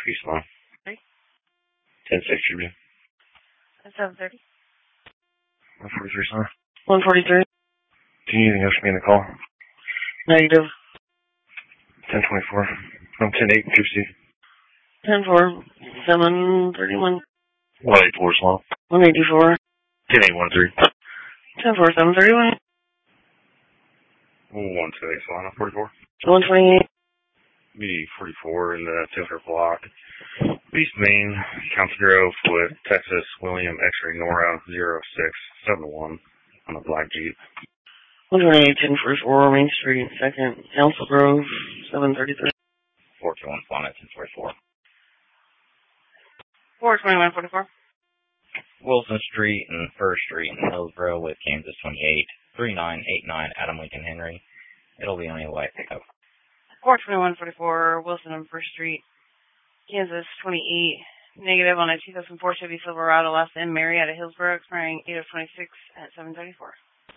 Peace, Mom. 1060, man. 730. 143, son. 143. Do you need anything else from me in the call? Negative. 1024. No, 10-8, Gypsy. 10-4. 731. 184, Slum. 184. 10-8, 13. 10-4. 731. 128, Slum. 44. 128. BD44 in the 10-4 block. East Main, Council Grove with Texas, William X-ray Nora 0671 on a black Jeep. 128. 10-4. Main Street. 2nd. Council Grove. 733. 421 Bonnet 1044. 421. 44. Wilson Street and First Street in Hillsborough with Kansas 28, 3989 Adam Lincoln Henry. It'll be only a white pickup. 421. 44. Wilson and First Street. Kansas 28. Negative on a 2004 Chevy Silverado last in Marietta, Hillsborough, expiring 8/26 at 734.